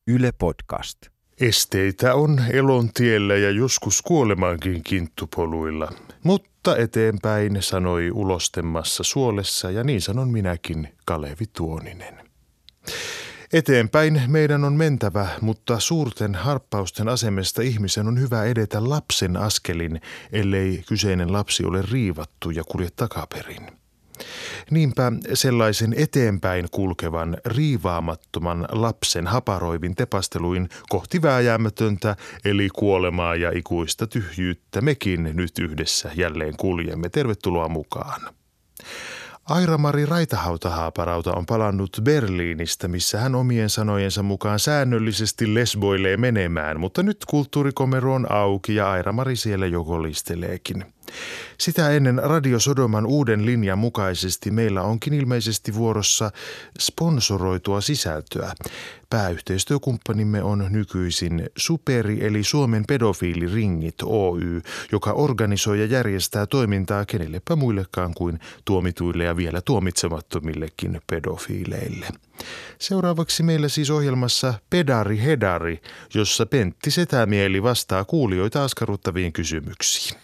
Yle Podcast. Esteitä on elon tiellä ja joskus kuolemaankin kinttupoluilla, mutta eteenpäin sanoi ulostemmassa suolessa ja niin sanon minäkin, Kalevi Tuoninen. Eteenpäin meidän on mentävä, mutta suurten harppausten asemesta ihmisen on hyvä edetä lapsen askelin, ellei kyseinen lapsi ole riivattu ja kulje takaperin. Niinpä sellaisen eteenpäin kulkevan, riivaamattoman lapsen haparoivin tepasteluin kohti vääjäämätöntä, eli kuolemaa ja ikuista tyhjyyttä mekin nyt yhdessä jälleen kuljemme. Tervetuloa mukaan. Aira-Mari Raitahauta-Haaparauta on palannut Berliinistä, missä hän omien sanojensa mukaan säännöllisesti lesboilee menemään, mutta nyt kulttuurikomero on auki ja Aira-Mari siellä jo kolisteleekin. Sitä ennen Radio Sodoman uuden linjan mukaisesti meillä onkin ilmeisesti vuorossa sponsoroitua sisältöä. Pääyhteistyökumppanimme on nykyisin Superi eli Suomen pedofiiliringit Oy, joka organisoi ja järjestää toimintaa kenellepä muillekaan kuin tuomituille ja vielä tuomitsemattomillekin pedofiileille. Seuraavaksi meillä siis ohjelmassa Pedari Hedari, jossa Pentti Setämieli vastaa kuulijoita askarruttaviin kysymyksiin.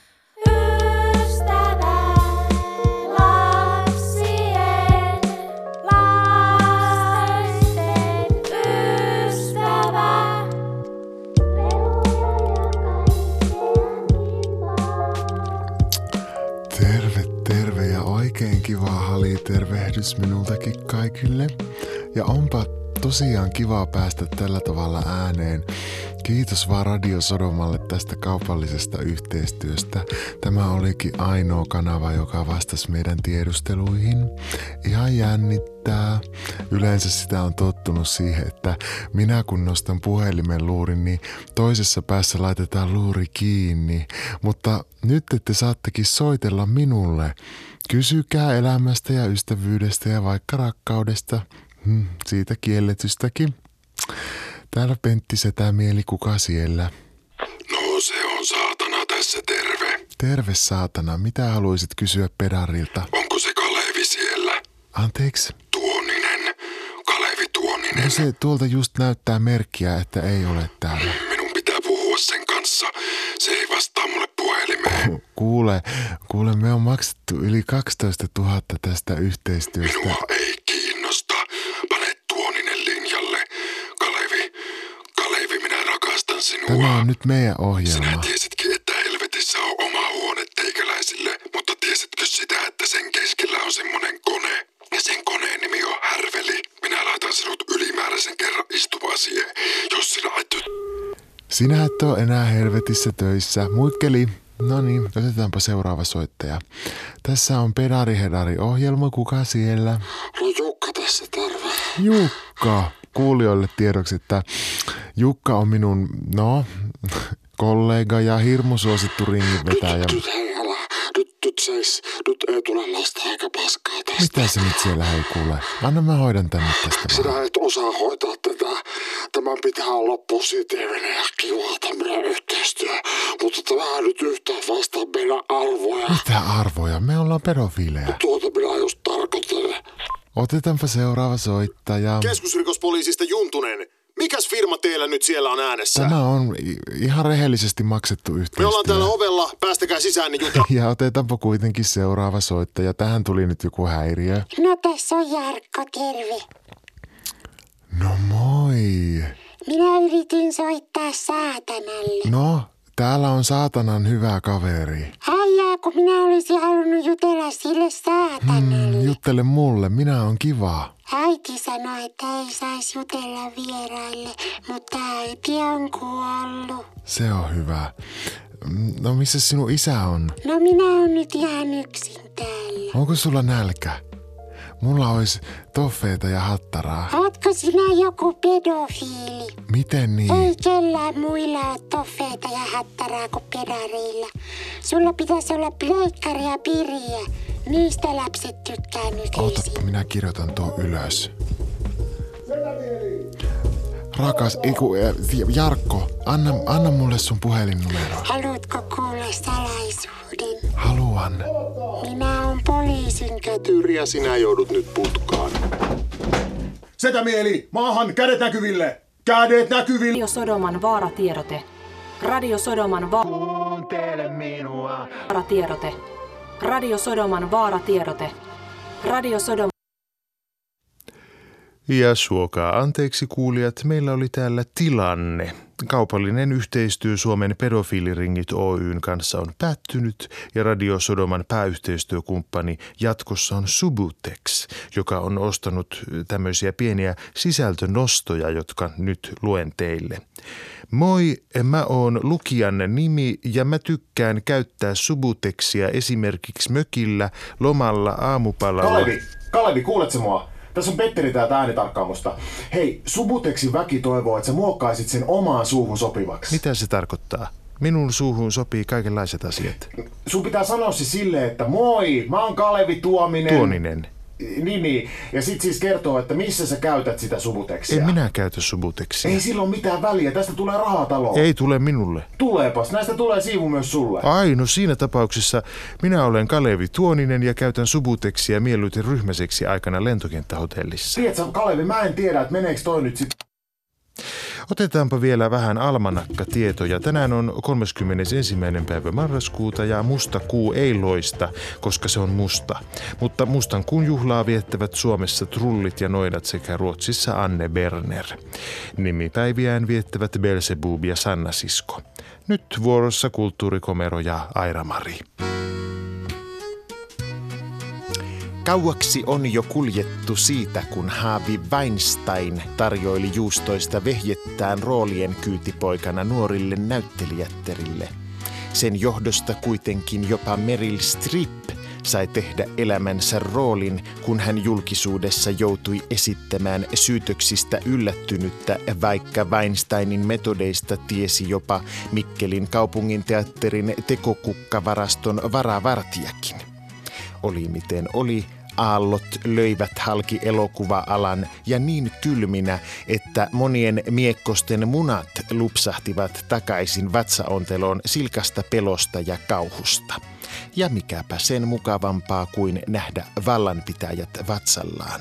Terve ja oikein kiva halitervehdys minultakin kaikille. Ja onpa tosiaan kiva päästä tällä tavalla ääneen. Kiitos vaan Radio Sodomalle tästä kaupallisesta yhteistyöstä. Tämä olikin ainoa kanava, joka vastasi meidän tiedusteluihin. Ihan jännittää. Yleensä sitä on tottunut siihen, että minä kun nostan puhelimen luurin, niin toisessa päässä laitetaan luuri kiinni. Mutta nyt te saattekin soitella minulle. Kysykää elämästä ja ystävyydestä ja vaikka rakkaudesta. Siitä kielletystäkin. Täällä Pentti Setämieli, kuka siellä? No se on saatana tässä, terve. Terve saatana, mitä haluaisit kysyä Pedarilta? Onko se Kalevi siellä? Anteeksi? Tuoninen, Kalevi Tuoninen. No se tuolta just näyttää merkkiä, että ei ole täällä. Minun pitää puhua sen kanssa, se ei vastaa mulle puhelimeen. Kuule, me on maksettu yli 12 000 tästä yhteistyöstä. Minua ei kiinnosta, pane Tuoninen linjalle. Kalevi, minä rakastan sinua. Tämä on nyt meidän ohjelma. Sinä tiesitkin, että helvetissä on oma huone teikäläisille, mutta tiesitkö sitä, että sen keskellä on semmonen kone? Ja sen koneen nimi on Härveli. Minä laitan sinut ylimääräisen kerran istumaan siihen, jos sinä et... Sinä et ole enää helvetissä töissä. Muikkeli. No niin, otetaanpa seuraava soittaja. Tässä on Pedari Hedari ohjelma. Kuka siellä? No Jukka tässä, terve. Jukka. Kuulijoille tiedoksi, että Jukka on minun, kollega ja hirmu suosittu ringinvetäjä. Nyt hei, älä. Nyt seis. Nyt ei tule lasta eikä paskaa tästä. Mitä se nyt siellä ei kuule? Anna mä hoidan tänne tästä. Sinä et osaa hoitaa tätä. Tämän pitää olla positiivinen ja kiva tämmöinen yhteistyö. Mutta tämä nyt yhtään vastaa meidän arvoja. Mitä arvoja? Me ollaan pedofiileja. Tuota minä just tarkoitan. Otetaanpa seuraava soittaja. Keskusrikospoliisista Juntunen. Mikäs firma teillä nyt siellä on äänessä? Tämä on ihan rehellisesti maksettu yhteistyö. Me ollaan täällä ovella. Päästäkää sisään, niin jutellaan. Ja otetaanpa kuitenkin seuraava soittaja. Tähän tuli nyt joku häiriö. No tässä on Jarkko, terve. No moi. Minä yritin soittaa saatanalle. No, täällä on saatanan hyvä kaveri. Ai kun minä olisin halunnut jutella sille saatanalle. Juttele mulle, minä on kiva. Äiti sanoi, että ei saisi jutella vieraille, mutta äiti on kuollut. Se on hyvä. No missä sinun isä on? No minä oon nyt ihan yksin täällä. Onko sulla nälkä? Mulla olisi toffeita ja hattaraa. Ootko sinä joku pedofiili? Miten niin? Ei kellään muilla ole toffeita ja hattaraa kuin pedarilla. Sulla pitäisi olla pleikkari ja piriä. Niistä lapset tykkää nykyisin. Ootappa, minä kirjoitan tuon ylös. Rakas, Jarkko, anna mulle sun puhelinnumero. Haluatko kuulla salaisuuden? Haluan. Minä oon poliisin Kätyriä, sinä joudut nyt putkaan. Setämieli, maahan, kädet näkyville! Kädet näkyvillä. Radio Sodoman vaaratiedote. Radio Sodoman Kuuntele minua. vaaratiedote. Radio Sodoman vaaratiedote. Radio Sodoman. Ja suokaa anteeksi kuulijat, meillä oli täällä tilanne. Kaupallinen yhteistyö Suomen pedofiiliringit Oyn kanssa on päättynyt ja Radio Sodoman pääyhteistyökumppani jatkossa on Subutex, joka on ostanut tämmöisiä pieniä sisältönostoja, jotka nyt luen teille. Moi, mä oon lukijan nimi ja mä tykkään käyttää Subutexia esimerkiksi mökillä, lomalla, aamupalalla. Kalevi, kuuletko mua? Tässä on Petteri täältä äänitarkkaamosta. Hei, Subutexin väki toivoo, että sä muokkaisit sen omaan suuhun sopivaksi. Mitä se tarkoittaa? Minun suuhun sopii kaikenlaiset asiat. Sun pitää sanoa se silleen, että moi, mä oon Kalevi Tuominen. Tuoninen. Niin. Ja sit siis kertoo, että missä sä käytät sitä Subutexia. En minä käytä Subutexia. Ei sillä ole mitään väliä, tästä tulee rahaa taloon. Ei tule minulle. Tuleepas, näistä tulee siivu myös sulle. Ai, no siinä tapauksessa minä olen Kalevi Tuoninen ja käytän Subutexia mieluiten ryhmäiseksi aikana lentokenttähotellissa. Tiedätkö, Kalevi, mä en tiedä, että meneekö toi nyt sit... Otetaanpa vielä vähän almanakkatietoja. Tänään on 31. päivä marraskuuta ja musta kuu ei loista, koska se on musta. Mutta mustan kuun juhlaa viettävät Suomessa trullit ja noidat sekä Ruotsissa Anne Berner. Nimipäiviään viettävät Belzebub ja Sanna Sisko. Nyt vuorossa kulttuurikomero ja Aira-Mari. Kauaksi on jo kuljettu siitä, kun Harvey Weinstein tarjoili juustoista vehjettään roolien kyytipoikana nuorille näyttelijätterille. Sen johdosta kuitenkin jopa Meryl Streep sai tehdä elämänsä roolin, kun hän julkisuudessa joutui esittämään syytöksistä yllättynyttä, vaikka Weinsteinin metodeista tiesi jopa Mikkelin kaupunginteatterin tekokukkavaraston varavartijakin. Oli miten oli, aallot löivät halki elokuva-alan ja niin kylminä, että monien miekkosten munat lupsahtivat takaisin vatsaonteloon silkasta pelosta ja kauhusta. Ja mikäpä sen mukavampaa kuin nähdä vallanpitäjät vatsallaan.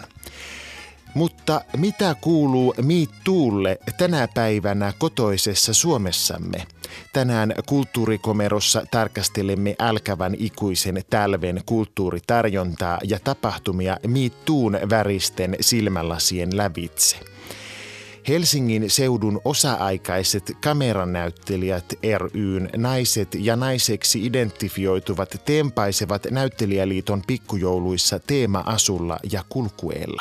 Mutta mitä kuuluu Me Toolle tänä päivänä kotoisessa Suomessamme? Tänään kulttuurikomerossa tarkastelemme älkävän ikuisen talven kulttuuritarjontaa ja tapahtumia Me Toon väristen silmälasien lävitse. Helsingin seudun osa-aikaiset kameranäyttelijät ry:n naiset ja naiseksi identifioituvat teempaisevat Näyttelijäliiton pikkujouluissa teema-asulla ja kulkueella.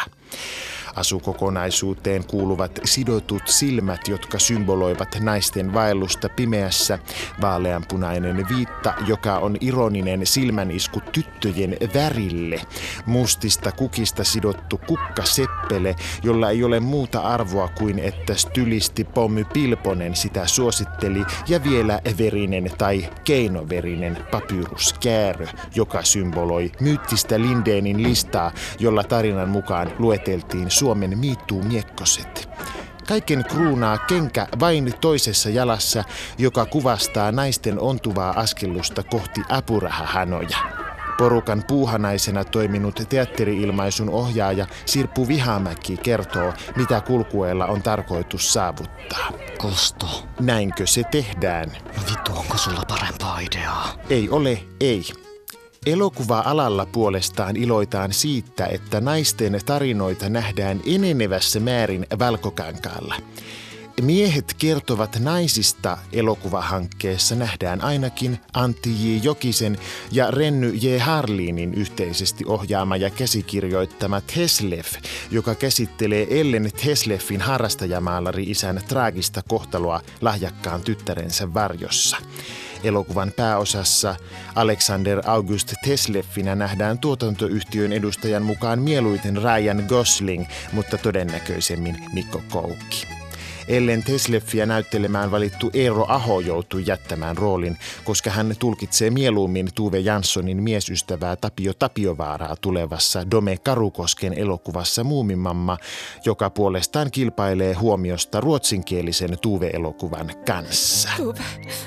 Asukokonaisuuteen kuuluvat sidotut silmät, jotka symboloivat naisten vaellusta pimeässä, vaaleanpunainen viitta, joka on ironinen silmänisku tyttöjen värille, mustista kukista sidottu kukkaseppele, jolla ei ole muuta arvoa kuin että stylisti Pommy Pilponen sitä suositteli, ja vielä verinen tai keinoverinen papyruskäärö, joka symboloi myyttistä Lindénin listaa, jolla tarinan mukaan lueteltiin Suomen Me Too-miekkoset. Kaiken kruunaa kenkä vain toisessa jalassa, joka kuvastaa naisten ontuvaa askellusta kohti apurahahanoja. Porukan puuhanaisena toiminut teatteri-ilmaisun ohjaaja Sirppu Vihamäki kertoo, mitä kulkueella on tarkoitus saavuttaa. Kosto. Näinkö se tehdään? No vittu, onko sulla parempaa ideaa? Ei ole, ei. Elokuva-alalla puolestaan iloitaan siitä, että naisten tarinoita nähdään enenevässä määrin valkokankaalla. Miehet kertovat naisista elokuvahankkeessa nähdään ainakin Antti J. Jokisen ja Renny J. Harlinin yhteisesti ohjaama ja käsikirjoittama Teslef, joka käsittelee Ellen Teslefin harrastajamaalari-isän traagista kohtaloa lahjakkaan tyttärensä varjossa. Elokuvan pääosassa Alexander August Tesleffinä nähdään tuotantoyhtiön edustajan mukaan mieluiten Ryan Gosling, mutta todennäköisemmin Mikko Koukki. Ellen Tesleffiä näyttelemään valittu Eero Aho joutui jättämään roolin, koska hän tulkitsee mieluummin Tuve Janssonin miesystävää Tapio Tapiovaaraa tulevassa Dome Karukosken elokuvassa Muumimamma, joka puolestaan kilpailee huomiosta ruotsinkielisen Tuve-elokuvan kanssa. Tuve,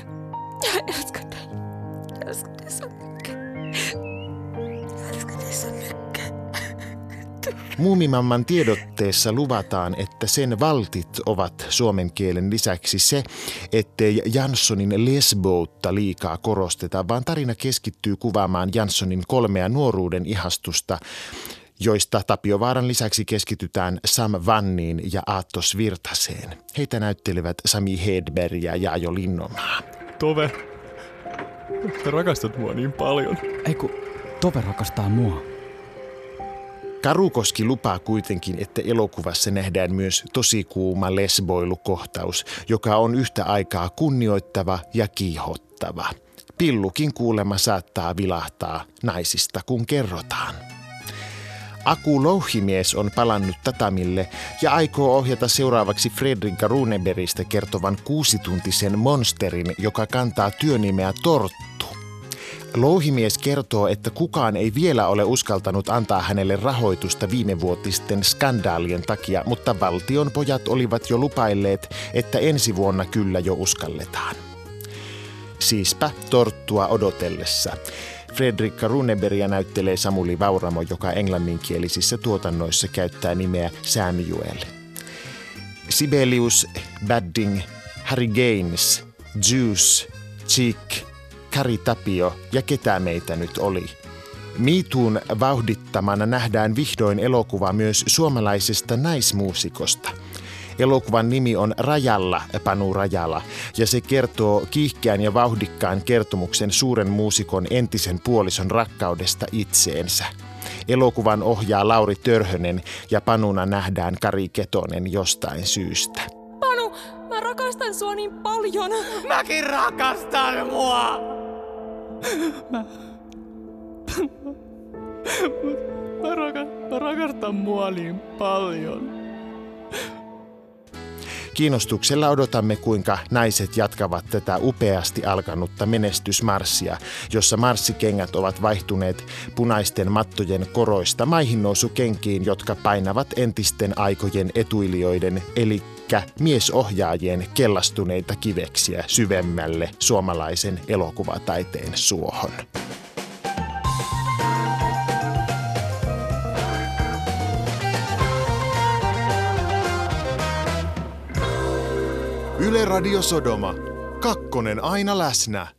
jag älskar dig. Jag älskar dig så mycket. Jag älskar dig så mycket. Tuve. Muumimamman tiedotteessa luvataan, että sen valtit ovat suomen kielen lisäksi se, ettei Janssonin lesboutta liikaa korosteta, vaan tarina keskittyy kuvaamaan Janssonin 3 nuoruuden ihastusta, joista Tapiovaaran lisäksi keskitytään Sam Vanniin ja Aattos Virtaseen. Heitä näyttelevät Sami Hedberg ja Jaajo Linnomaa. Tove, sä rakastat mua niin paljon. Ei kun Tove rakastaa mua. Karukoski lupaa kuitenkin, että elokuvassa nähdään myös tosi kuuma lesboilukohtaus, joka on yhtä aikaa kunnioittava ja kiihottava. Pillukin kuulemma saattaa vilahtaa naisista, kun kerrotaan. Aku Louhimies on palannut tatamille ja aikoo ohjata seuraavaksi Fredrika Runebergistä kertovan 6-tuntisen monsterin, joka kantaa työnimeä Torttu. Louhimies kertoo, että kukaan ei vielä ole uskaltanut antaa hänelle rahoitusta viimevuotisten skandaalien takia, mutta valtion pojat olivat jo lupailleet, että ensi vuonna kyllä jo uskalletaan. Siispä Torttua odotellessa. Fredrika Runebergia näyttelee Samuli Vauramo, joka englanninkielisissä tuotannoissa käyttää nimeä Samuel. Sibelius, Badding, Harry Gaines, Juice, Cheek, Kari Tapio ja ketä meitä nyt oli. MeToon vauhdittamana nähdään vihdoin elokuva myös suomalaisesta naismuusikosta. Elokuvan nimi on Rajalla, Panu Rajala, ja se kertoo kiihkeän ja vauhdikkaan kertomuksen suuren muusikon entisen puolison rakkaudesta itseensä. Elokuvan ohjaa Lauri Törhönen ja Panuna nähdään Kari Ketonen jostain syystä. Panu, mä rakastan sua niin paljon. Mäkin rakastan mua! Mä rakastan mua niin paljon. Kiinnostuksella odotamme, kuinka naiset jatkavat tätä upeasti alkanutta menestysmarssia, jossa marssikengät ovat vaihtuneet punaisten mattojen koroista maihinnousukenkiin, jotka painavat entisten aikojen etuilijoiden, eli miesohjaajien kellastuneita kiveksiä syvemmälle suomalaisen elokuvataiteen suohon. Yle Radio Sodoma. 2 aina läsnä.